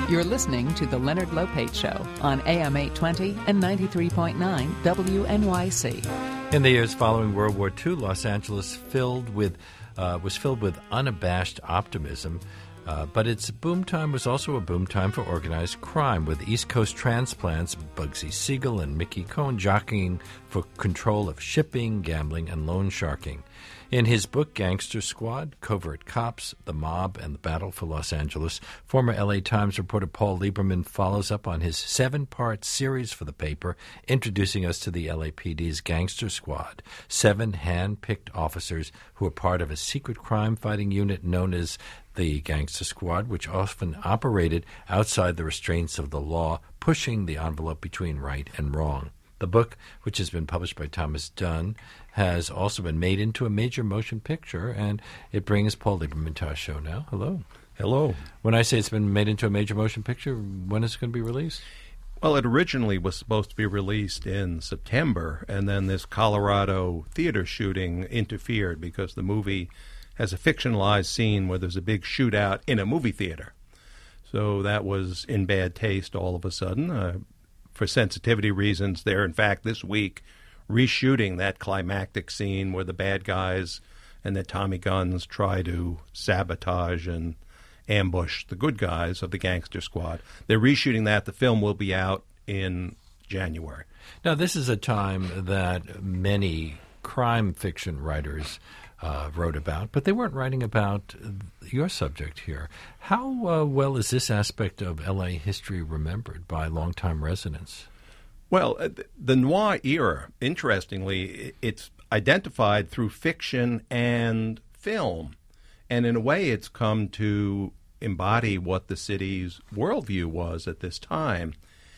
You're listening to The Leonard Lopate Show on AM 820 and 93.9 WNYC. In the years following World War II, Los Angeles was filled with unabashed optimism. But its boom time was also a boom time for organized crime, with East Coast transplants Bugsy Siegel and Mickey Cohen jockeying for control of shipping, gambling, and loan sharking. In his book, Gangster Squad, Covert Cops, The Mob, and the Battle for Los Angeles, former L.A. Times reporter Paul Lieberman follows up on his 7-part series for the paper, introducing us to the LAPD's Gangster Squad, 7 hand-picked officers who are part of a secret crime-fighting unit known as the Gangster Squad, which often operated outside the restraints of the law, pushing the envelope between right and wrong. The book, which has been published by Thomas Dunn, has also been made into a major motion picture, and it brings Paul Lieberman to our show now. Hello. Hello. When I say it's been made into a major motion picture, when is it going to be released? Well, it originally was supposed to be released in September, and then this Colorado theater shooting interfered because the movie has a fictionalized scene where there's a big shootout in a movie theater. So that was in bad taste all of a sudden. For sensitivity reasons, they're, in fact, this week reshooting that climactic scene where the bad guys and their Tommy guns try to sabotage and ambush the good guys of the Gangster Squad. They're reshooting that. The film will be out in January. Now, this is a time that many crime fiction writers wrote about, but they weren't writing about your subject here. How well is this aspect of L.A. history remembered by longtime residents? Well, the noir era, interestingly, it's identified through fiction and film. And in a way, it's come to embody what the city's worldview was at this time.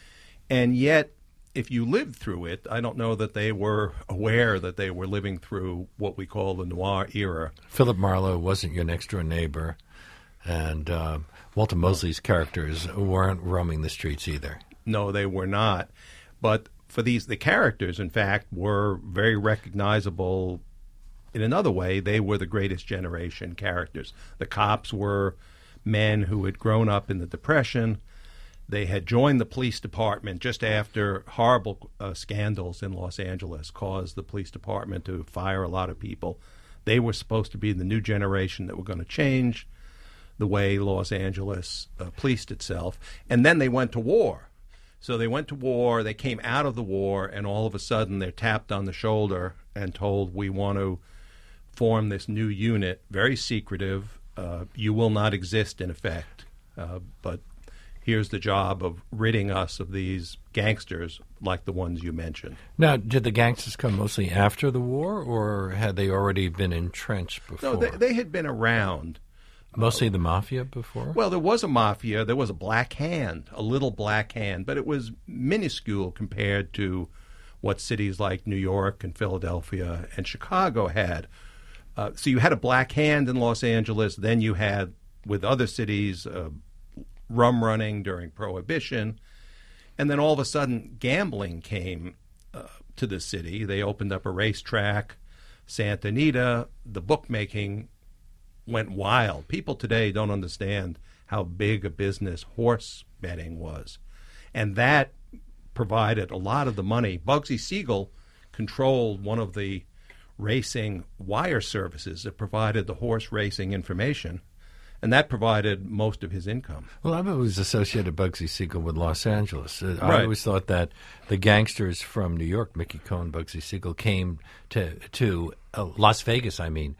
And yet, if you lived through it, I don't know that they were aware that they were living through what we call the noir era. Philip Marlowe wasn't your next-door neighbor, and Walter Mosley's characters weren't roaming the streets either. No, they were not. But for the characters, in fact, were very recognizable in another way. They were the greatest generation characters. The cops were men who had grown up in the Depression. They had joined the police department just after horrible scandals in Los Angeles caused the police department to fire a lot of people. They were supposed to be the new generation that were going to change the way Los Angeles policed itself. And then they went to war. So they went to war, they came out of the war, and all of a sudden they're tapped on the shoulder and told, we want to form this new unit, very secretive. You will not exist, in effect. But here's the job of ridding us of these gangsters like the ones you mentioned. Now, did the gangsters come mostly after the war, or had they already been entrenched before? No, they had been around. Mostly the mafia before? Well, there was a mafia. There was a black hand, a little black hand, but it was minuscule compared to what cities like New York and Philadelphia and Chicago had. So you had a black hand in Los Angeles. Then you had, with other cities, rum running during Prohibition. And then all of a sudden, gambling came to the city. They opened up a racetrack, Santa Anita. The bookmaking went wild. People today don't understand how big a business horse betting was. And that provided a lot of the money. Bugsy Siegel controlled one of the racing wire services that provided the horse racing information, and that provided most of his income. Well, I've always associated Bugsy Siegel with Los Angeles. Right. I always thought that the gangsters from New York, Mickey Cohen, Bugsy Siegel, came to Las Vegas. I mean,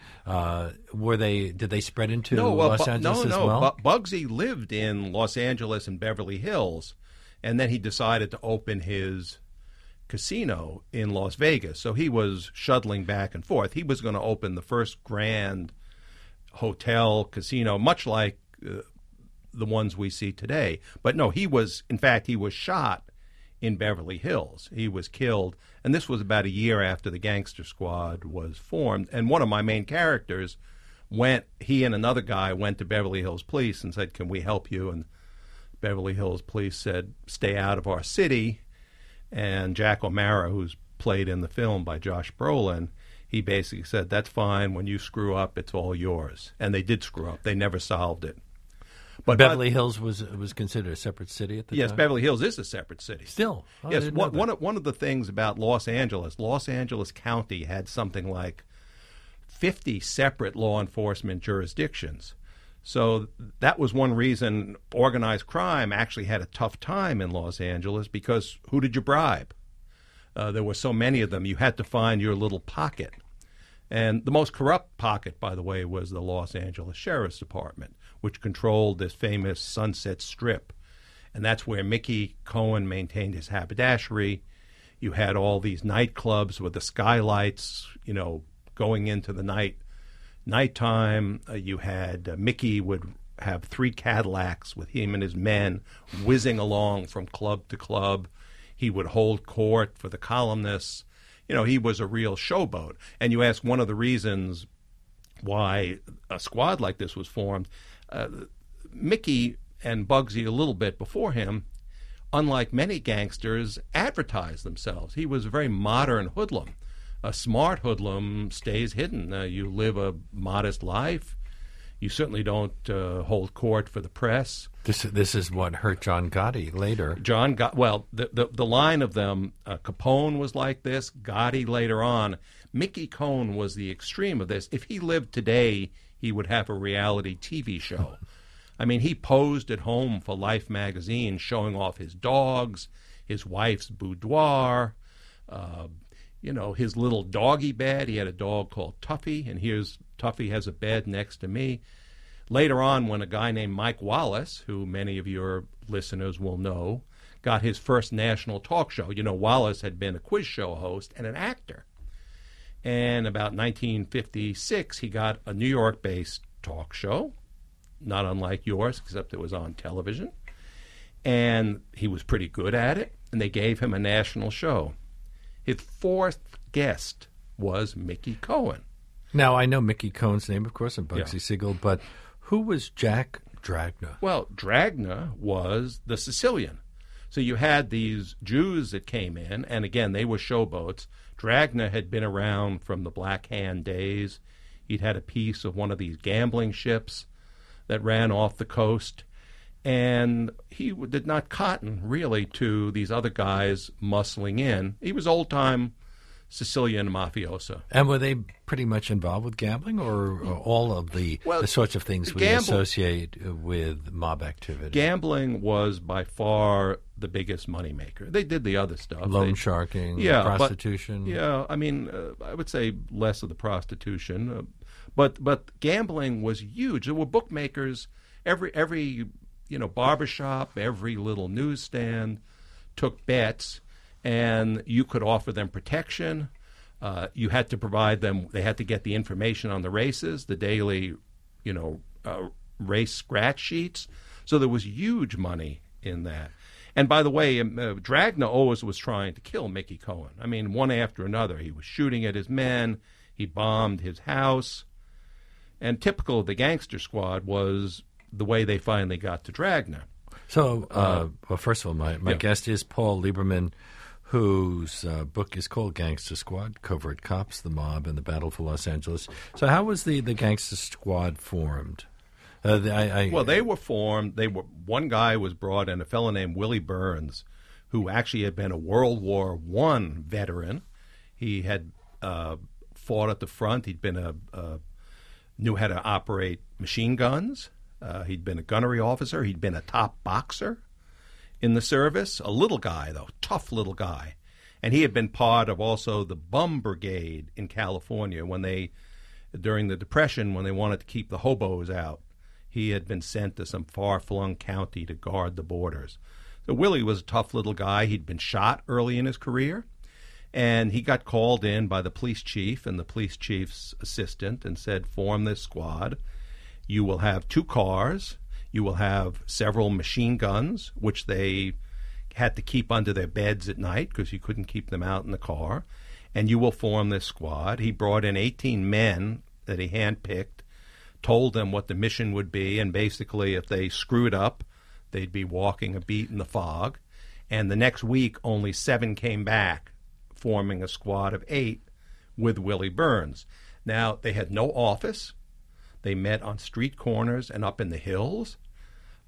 did they spread into Los Angeles as well? No. Bugsy lived in Los Angeles and Beverly Hills, and then he decided to open his casino in Las Vegas. So he was shuttling back and forth. He was going to open the first grand hotel casino, much like the ones we see today. But no, he was shot in Beverly Hills. He was killed, and this was about a year after the Gangster Squad was formed. And one of my main characters he and another guy went to Beverly Hills Police and said, can we help you? And Beverly Hills Police said, stay out of our city. And Jack O'Mara, who's played in the film by Josh Brolin, he basically said, that's fine. When you screw up, it's all yours. And they did screw up. They never solved it. But Beverly Hills was considered a separate city at the yes, time? Beverly Hills is a separate city. Still? Oh, I Yes, didn't know that. one of the things about Los Angeles County had something like 50 separate law enforcement jurisdictions. So that was one reason organized crime actually had a tough time in Los Angeles, because who did you bribe? There were so many of them, you had to find your little pocket. And the most corrupt pocket, by the way, was the Los Angeles Sheriff's Department, which controlled this famous Sunset Strip. And that's where Mickey Cohen maintained his haberdashery. You had all these nightclubs with the skylights, going into the nighttime. You had Mickey would have 3 Cadillacs with him and his men whizzing along from club to club. He would hold court for the columnists. He was a real showboat. And you ask one of the reasons why a squad like this was formed. Mickey and Bugsy, a little bit before him, unlike many gangsters, advertised themselves. He was a very modern hoodlum. A smart hoodlum stays hidden. You live a modest life. You certainly don't hold court for the press. This is what hurt John Gotti later. The line of them, Capone was like this, Gotti later on. Mickey Cohen was the extreme of this. If he lived today, he would have a reality TV show. I mean, he posed at home for Life magazine, showing off his dogs, his wife's boudoir, his little doggy bed. He had a dog called Tuffy, and here's Tuffy has a bed next to me. Later on, when a guy named Mike Wallace, who many of your listeners will know, got his first national talk show. Wallace had been a quiz show host and an actor. And about 1956, he got a New York-based talk show, not unlike yours, except it was on television. And he was pretty good at it, and they gave him a national show. His 4th guest was Mickey Cohen. Now, I know Mickey Cohen's name, of course, and Bugsy Siegel, but who was Jack Dragna? Well, Dragna was the Sicilian. So you had these Jews that came in, and again, they were showboats. Dragna had been around from the Black Hand days. He'd had a piece of one of these gambling ships that ran off the coast, and he did not cotton, really, to these other guys muscling in. He was old-time Sicilian mafioso. And were they pretty much involved with gambling, or all of the sorts of things we associate with mob activity? Gambling was by far the biggest moneymaker. They did the other stuff. Loan sharking, prostitution. I would say less of the prostitution. But gambling was huge. There were bookmakers. Every barbershop, every little newsstand took bets, and you could offer them protection. You had to provide them. They had to get the information on the races, the daily, race scratch sheets. So there was huge money in that. And by the way, Dragna always was trying to kill Mickey Cohen. I mean, one after another. He was shooting at his men. He bombed his house. And typical of the gangster squad was the way they finally got to Dragna. So, first of all, my guest is Paul Lieberman, whose book is called Gangster Squad, Covert Cops, the Mob, and the Battle for Los Angeles. So how was the Gangster Squad formed? They were formed. One guy was brought in, a fellow named Willie Burns, who actually had been a World War I veteran. He had fought at the front. He'd been knew how to operate machine guns. He'd been a gunnery officer. He'd been a top boxer in the service. A little guy, though, tough little guy. And he had been part of also the Bum Brigade in California during the Depression, when they wanted to keep the hobos out. He had been sent to some far-flung county to guard the borders. So Willie was a tough little guy. He'd been shot early in his career, and he got called in by the police chief and the police chief's assistant and said, form this squad. You will have 2 cars. You will have several machine guns, which they had to keep under their beds at night because you couldn't keep them out in the car. And you will form this squad. He brought in 18 men that he handpicked, told them what the mission would be, and basically if they screwed up, they'd be walking a beat in the fog. And the next week, only 7 came back, forming a squad of 8 with Willie Burns. Now, they had no office. They met on street corners and up in the hills.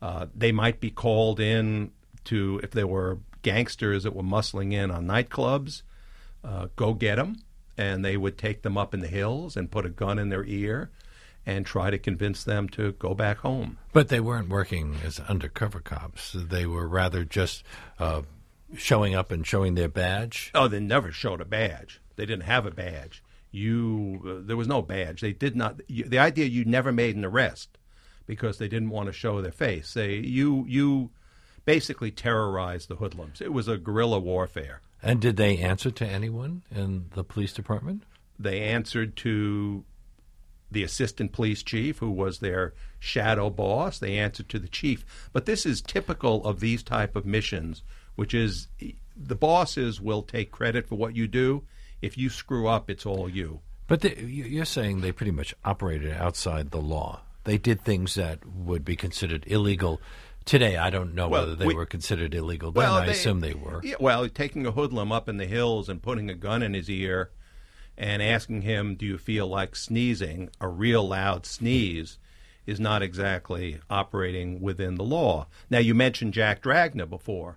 They might be called in to, if there were gangsters that were muscling in on nightclubs, go get them, and they would take them up in the hills and put a gun in their ear and try to convince them to go back home. But they weren't working as undercover cops. They were rather just showing up and showing their badge. Oh, they never showed a badge. They didn't have a badge. There was no badge. They did not. The idea you never made an arrest because they didn't want to show their face. You basically terrorized the hoodlums. It was a guerrilla warfare. And did they answer to anyone in the police department? They answered to the assistant police chief, who was their shadow boss. They answered to the chief. But this is typical of these type of missions, which is the bosses will take credit for what you do. If you screw up, it's all you. But you're saying they pretty much operated outside the law. They did things that would be considered illegal today. I don't know whether they were considered illegal then. I assume they were. Yeah, well, taking a hoodlum up in the hills and putting a gun in his ear and asking him, do you feel like sneezing, a real loud sneeze, is not exactly operating within the law. Now, you mentioned Jack Dragna before.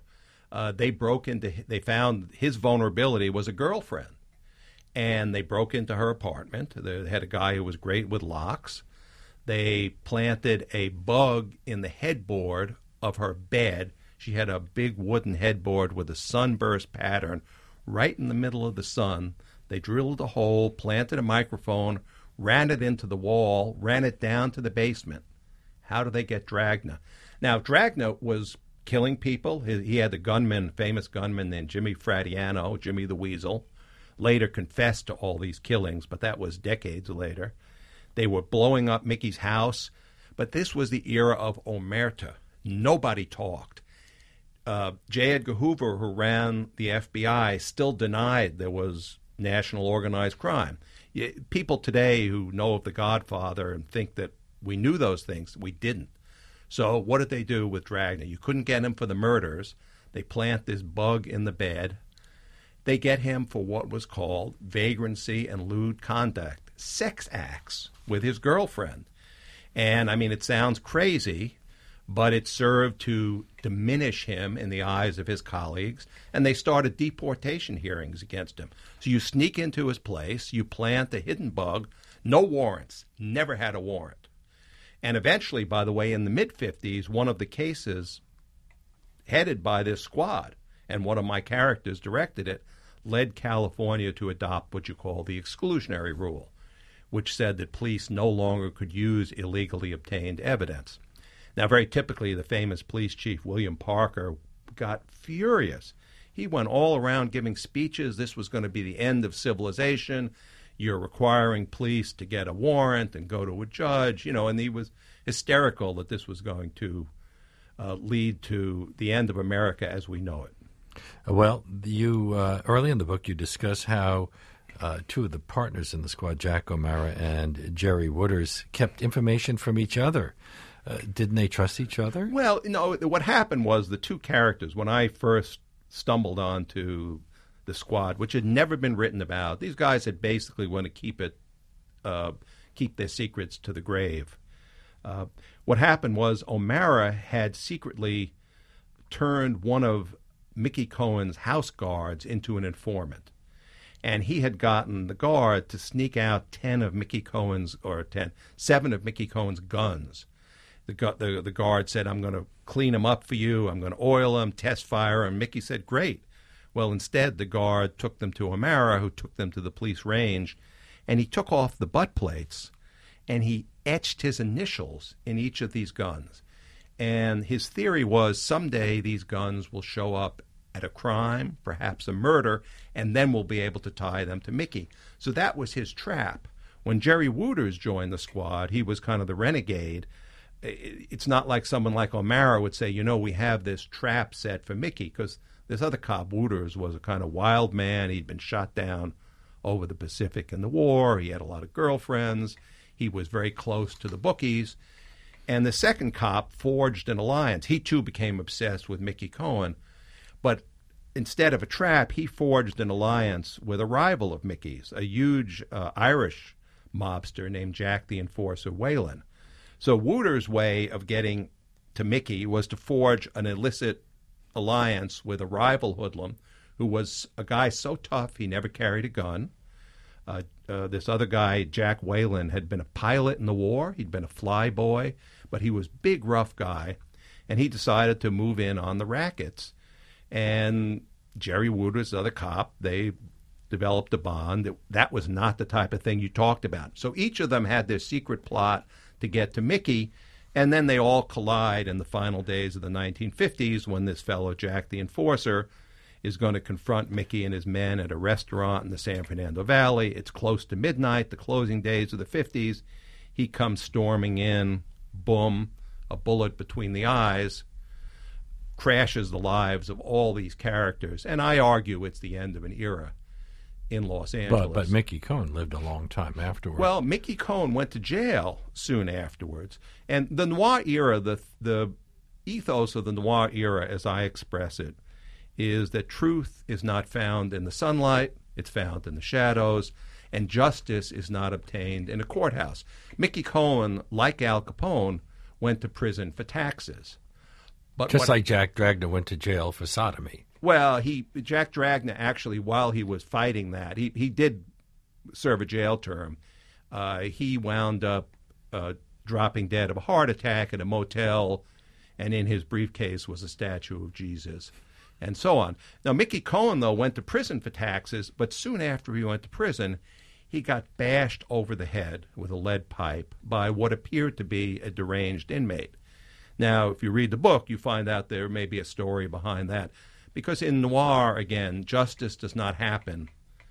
They found his vulnerability was a girlfriend. And they broke into her apartment. They had a guy who was great with locks. They planted a bug in the headboard of her bed. She had a big wooden headboard with a sunburst pattern right in the middle of the sun. They drilled a hole, planted a microphone, ran it into the wall, ran it down to the basement. How do they get Dragna? Now, Dragna was killing people. He had the famous gunman named Jimmy Fratiano, Jimmy the Weasel, later confessed to all these killings, but that was decades later. They were blowing up Mickey's house, but this was the era of omerta. Nobody talked. J. Edgar Hoover, who ran the FBI, still denied there was national organized crime. People today who know of The Godfather and think that we knew those things, we didn't. So what did they do with Dragna? You couldn't get him for the murders. They plant this bug in the bed. They get him for what was called vagrancy and lewd conduct, sex acts with his girlfriend. And, I mean, it sounds crazy, but it served to diminish him in the eyes of his colleagues, and they started deportation hearings against him. So you sneak into his place, you plant a hidden bug, no warrants, never had a warrant. And eventually, by the way, in the mid-50s, one of the cases headed by this squad, and one of my characters directed it, led California to adopt what you call the exclusionary rule, which said that police no longer could use illegally obtained evidence. Now, very typically, the famous police chief, William Parker, got furious. He went all around giving speeches. This was going to be the end of civilization. You're requiring police to get a warrant and go to a judge, and he was hysterical that this was going to lead to the end of America as we know it. Well, you early in the book, you discuss how two of the partners in the squad, Jack O'Mara and Jerry Wooders, kept information from each other. Didn't they trust each other? Well, what happened was the two characters, when I first stumbled onto the squad, which had never been written about, these guys had basically wanted to keep their secrets to the grave. What happened was O'Mara had secretly turned one of Mickey Cohen's house guards into an informant. And he had gotten the guard to sneak out 7 of Mickey Cohen's guns. The guard said, I'm going to clean them up for you. I'm going to oil them, test fire them. Mickey said, great. Well, instead, the guard took them to O'Mara, who took them to the police range, and he took off the butt plates, and he etched his initials in each of these guns. And his theory was someday these guns will show up at a crime, perhaps a murder, and then we'll be able to tie them to Mickey. So that was his trap. When Jerry Wooders joined the squad, he was kind of the renegade. It's not like someone like O'Mara would say, we have this trap set for Mickey, because this other cop, Wooders, was a kind of wild man. He'd been shot down over the Pacific in the war. He had a lot of girlfriends. He was very close to the bookies. And the second cop forged an alliance. He, too, became obsessed with Mickey Cohen. But instead of a trap, he forged an alliance with a rival of Mickey's, a huge Irish mobster named Jack the Enforcer Whalen. So Wooders' way of getting to Mickey was to forge an illicit alliance with a rival hoodlum who was a guy so tough he never carried a gun. This other guy, Jack Whalen, had been a pilot in the war. He'd been a fly boy, but he was a big, rough guy, and he decided to move in on the rackets. And Jerry Woodward's the other cop, they developed a bond. That was not the type of thing you talked about. So each of them had their secret plot to get to Mickey, and then they all collide in the final days of the 1950s when this fellow, Jack the Enforcer, is going to confront Mickey and his men at a restaurant in the San Fernando Valley. It's close to midnight, the closing days of the 50s. He comes storming in, boom, a bullet between the eyes, crashes the lives of all these characters. And I argue it's the end of an era in Los Angeles. But Mickey Cohen lived a long time afterwards. Well, Mickey Cohen went to jail soon afterwards. And the noir era, the ethos of the noir era, as I express it, is that truth is not found in the sunlight, it's found in the shadows, and justice is not obtained in a courthouse. Mickey Cohen, like Al Capone, went to prison for taxes. But just like Jack Dragna went to jail for sodomy. Well, Jack Dragna actually, while he was fighting that, he did serve a jail term. He wound up dropping dead of a heart attack at a motel, and in his briefcase was a statue of Jesus, and so on. Now, Mickey Cohen, though, went to prison for taxes, but soon after he went to prison, he got bashed over the head with a lead pipe by what appeared to be a deranged inmate. Now, if you read the book, you find out there may be a story behind that. Because in noir, again, justice does not happen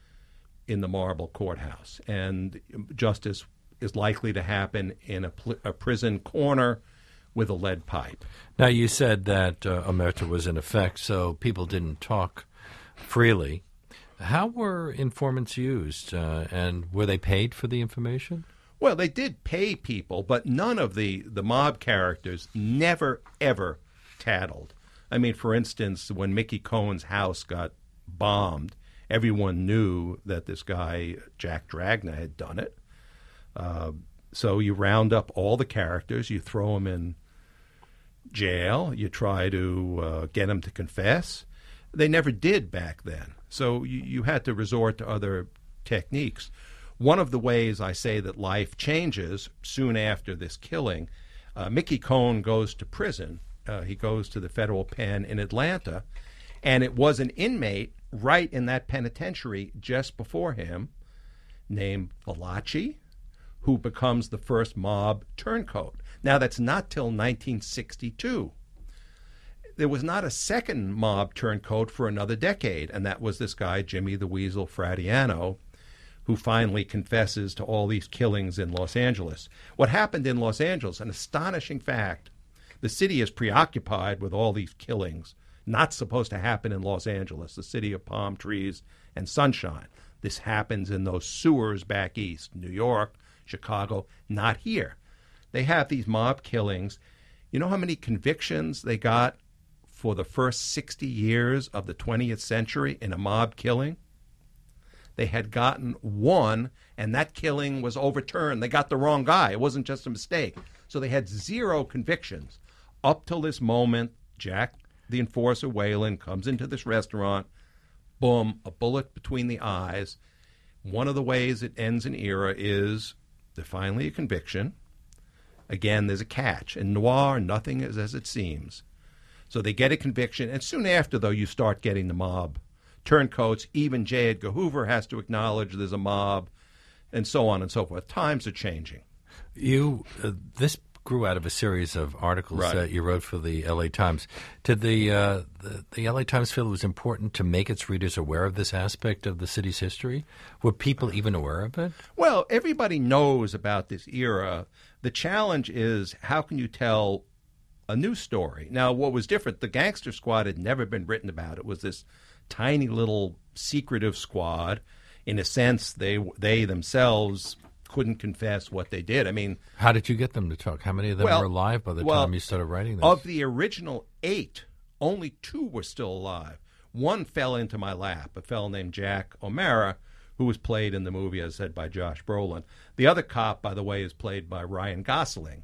in the marble courthouse. And justice is likely to happen in a prison corner with a lead pipe. Now, you said that omerta was in effect, so people didn't talk freely. How were informants used, and were they paid for the information? Well, they did pay people, but none of the mob characters never, ever tattled. I mean, for instance, when Mickey Cohen's house got bombed, everyone knew that this guy, Jack Dragna, had done it. So you round up all the characters, you throw them in jail, you try to get them to confess. They never did back then. So you had to resort to other techniques. One of the ways I say that life changes soon after this killing, Mickey Cohen goes to prison. He goes to the federal pen in Atlanta, and it was an inmate right in that penitentiary just before him named Valachi, who becomes the first mob turncoat. Now, that's not till 1962. There was not a second mob turncoat for another decade, and that was this guy, Jimmy the Weasel Fradiano, who finally confesses to all these killings in Los Angeles. What happened in Los Angeles, an astonishing fact, the city is preoccupied with all these killings, not supposed to happen in Los Angeles, the city of palm trees and sunshine. This happens in those sewers back east, New York, Chicago, not here. They have these mob killings. You know how many convictions they got for the first 60 years of the 20th century in a mob killing? They had gotten one, and that killing was overturned. They got the wrong guy. It wasn't just a mistake. So they had 0 convictions. Up till this moment, Jack the Enforcer Whalen comes into this restaurant, boom, a bullet between the eyes. One of the ways it ends an era is there's finally a conviction. Again, there's a catch. In noir, nothing is as it seems. So they get a conviction, and soon after, though, you start getting the mob turncoats. Even J. Edgar Hoover has to acknowledge there's a mob, and so on and so forth. Times are changing. This grew out of a series of articles that you wrote for the L.A. Times. Did the L.A. Times feel it was important to make its readers aware of this aspect of the city's history? Were people even aware of it? Well, everybody knows about this era. The challenge is, how can you tell a new story? Now, what was different, the Gangster Squad had never been written about. It was this tiny little secretive squad. In a sense, they themselves couldn't confess what they did. I mean, how did you get them to talk? How many of them were alive by the time you started writing this? Of the original 8, only 2 were still alive. One fell into my lap, a fellow named Jack O'Mara, who was played in the movie, as said, by Josh Brolin. The other cop, by the way, is played by Ryan Gosling.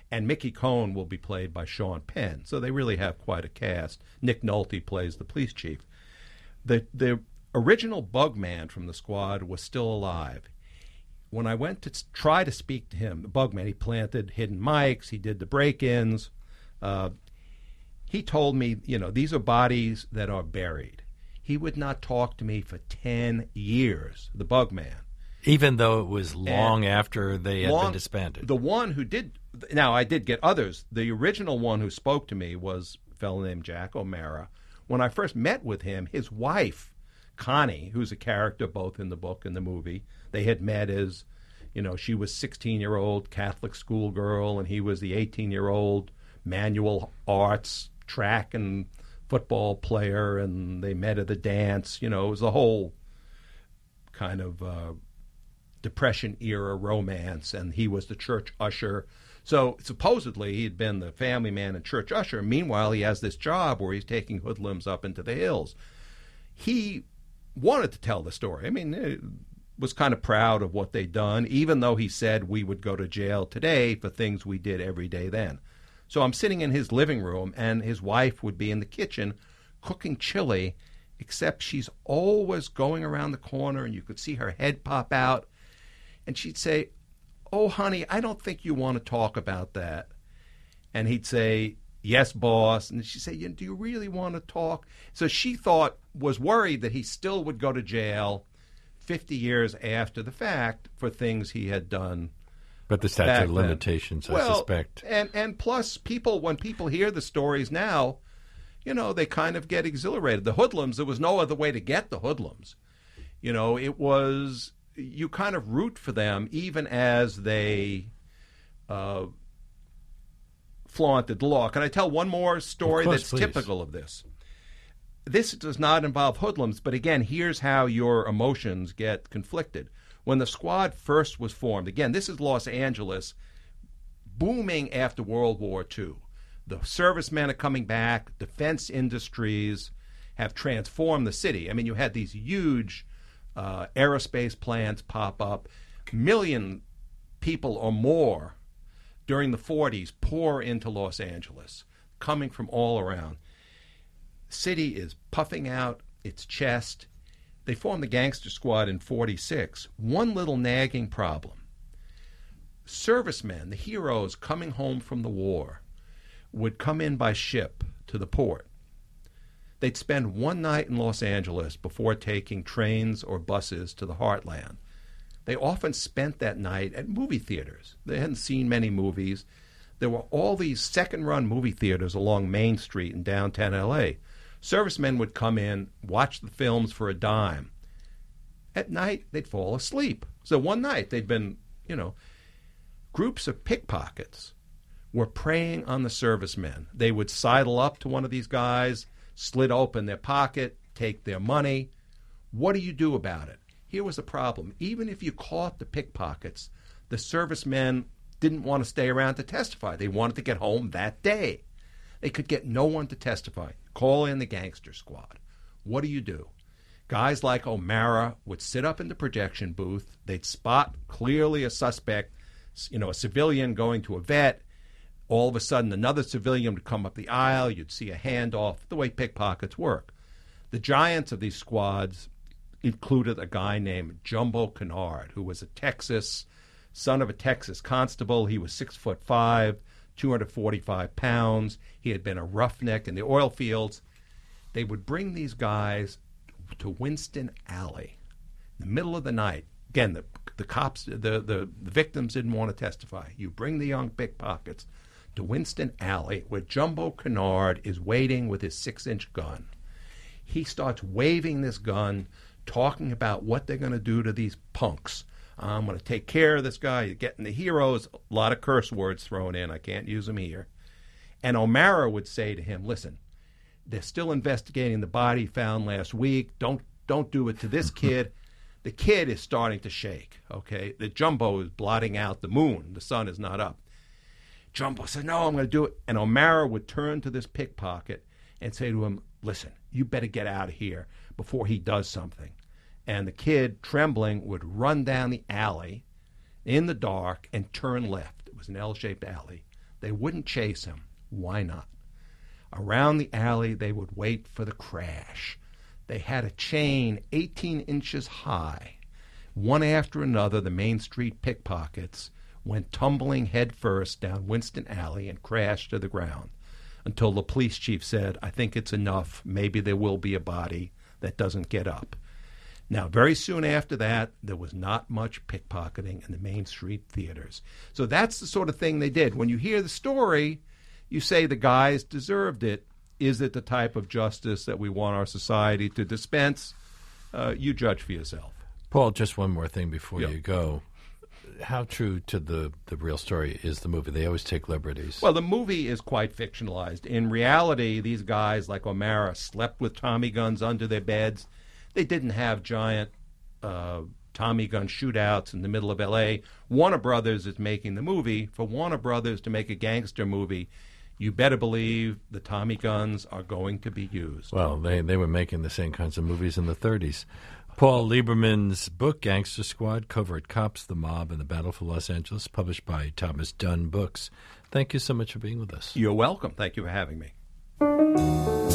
And Mickey Cohn will be played by Sean Penn. So they really have quite a cast. Nick Nolte plays the police chief. The original Bugman from the squad was still alive. When I went to try to speak to him, the Bugman, he planted hidden mics, he did the break-ins. He told me, these are bodies that are buried. He would not talk to me for 10 years, the Bugman. Even though it was long after they had been disbanded. The one who did, now I did get others. The original one who spoke to me was a fellow named Jack O'Mara. When I first met with him, his wife, Connie, who's a character both in the book and the movie, they had met as, she was 16-year-old Catholic schoolgirl, and he was the 18-year-old manual arts, track and football player, and they met at the dance. It was a whole kind of Depression-era romance, and he was the church usher. So supposedly he had been the family man and church usher. Meanwhile, he has this job where he's taking hoodlums up into the hills. He wanted to tell the story. I mean, was kind of proud of what they'd done, even though he said we would go to jail today for things we did every day then. So I'm sitting in his living room, and his wife would be in the kitchen cooking chili, except she's always going around the corner, and you could see her head pop out. And she'd say, "Oh, honey, I don't think you want to talk about that." And he'd say, "Yes, boss." And she'd say, "Do you really want to talk?" So she was worried that he still would go to jail 50 years after the fact for things he had done. But the statute of limitations, I suspect. And plus, when people hear the stories now, they kind of get exhilarated. The hoodlums, there was no other way to get the hoodlums. It was... You kind of root for them even as they flaunted the law. Can I tell one more story that's typical of this? This does not involve hoodlums, but again, here's how your emotions get conflicted. When the squad first was formed, again, this is Los Angeles, booming after World War II. The servicemen are coming back. Defense industries have transformed the city. I mean, you had these huge aerospace plants pop up. Million people or more during the 40s pour into Los Angeles, coming from all around. The city is puffing out its chest. They formed the gangster squad in 46. One little nagging problem. Servicemen, the heroes coming home from the war, would come in by ship to the port. They'd spend one night in Los Angeles before taking trains or buses to the heartland. They often spent that night at movie theaters. They hadn't seen many movies. There were all these second-run movie theaters along Main Street in downtown L.A. Servicemen would come in, watch the films for a dime. At night, they'd fall asleep. So one night, they'd been, groups of pickpockets were preying on the servicemen. They would sidle up to one of these guys, slit open their pocket, take their money. What do you do about it? Here was the problem. Even if you caught the pickpockets, the servicemen didn't want to stay around to testify. They wanted to get home that day. They could get no one to testify. Call in the gangster squad. What do? Guys like O'Mara would sit up in the projection booth. They'd spot clearly a suspect, a civilian going to a vet. All of a sudden, another civilian would come up the aisle. You'd see a handoff, the way pickpockets work. The giants of these squads included a guy named Jumbo Kennard, who was son of a Texas constable. He was 6'5", 245 pounds. He had been a roughneck in the oil fields. They would bring these guys to Winston Alley in the middle of the night. Again, the cops, the victims didn't want to testify. You bring the young pickpockets to Winston Alley, where Jumbo Kennard is waiting with his 6-inch gun. He starts waving this gun, talking about what they're going to do to these punks. I'm going to take care of this guy. You're getting the heroes. A lot of curse words thrown in. I can't use them here. And O'Mara would say to him, "Listen, they're still investigating the body found last week. Don't do it to this kid." The kid is starting to shake, okay? The Jumbo is blotting out the moon. The sun is not up. Jumbo said, "No, I'm going to do it." And O'Mara would turn to this pickpocket and say to him, "Listen, you better get out of here before he does something." And the kid, trembling, would run down the alley in the dark and turn left. It was an L-shaped alley. They wouldn't chase him. Why not? Around the alley, they would wait for the crash. They had a chain 18 inches high. One after another, the Main Street pickpockets went tumbling headfirst down Winston Alley and crashed to the ground until the police chief said, I think it's enough. Maybe there will be a body that doesn't get up. Now, very soon after that, there was not much pickpocketing in the Main Street theaters. So that's the sort of thing they did. When you hear the story, you say the guys deserved it. Is it the type of justice that we want our society to dispense? You judge for yourself. Paul, just one more thing before Yep. you go. How true to the real story is the movie? They always take liberties. Well, the movie is quite fictionalized. In reality, these guys like O'Mara slept with Tommy guns under their beds. They didn't have giant Tommy gun shootouts in the middle of L.A. Warner Brothers is making the movie. For Warner Brothers to make a gangster movie, you better believe the Tommy guns are going to be used. Well, they were making the same kinds of movies in the 30s. Paul Lieberman's book, Gangster Squad, Covert Cops, The Mob, and the Battle for Los Angeles, published by Thomas Dunn Books. Thank you so much for being with us. You're welcome. Thank you for having me.